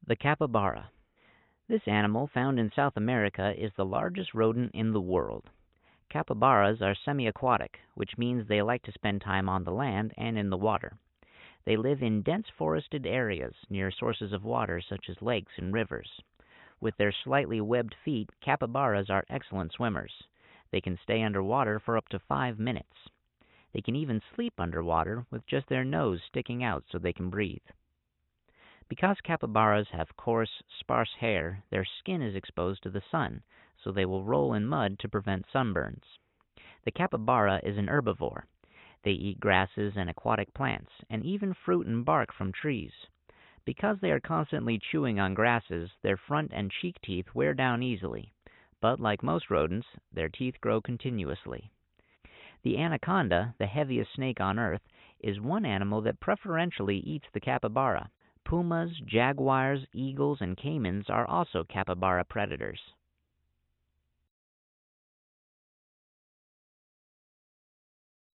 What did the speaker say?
The capybara. This animal, found in South America, is the largest rodent in the world. Capybaras are semi-aquatic, which means they like to spend time on the land and in the water. They live in dense forested areas near sources of water such as lakes and rivers. With their slightly webbed feet, capybaras are excellent swimmers. They can stay underwater for up to 5 minutes. They can even sleep underwater with just their nose sticking out so they can breathe. Because capybaras have coarse, sparse hair, their skin is exposed to the sun, so they will roll in mud to prevent sunburns. The capybara is an herbivore. They eat grasses and aquatic plants, and even fruit and bark from trees. Because they are constantly chewing on grasses, their front and cheek teeth wear down easily, but like most rodents, their teeth grow continuously. The anaconda, the heaviest snake on Earth, is one animal that preferentially eats the capybara. Pumas, jaguars, eagles, and caimans are also capybara predators.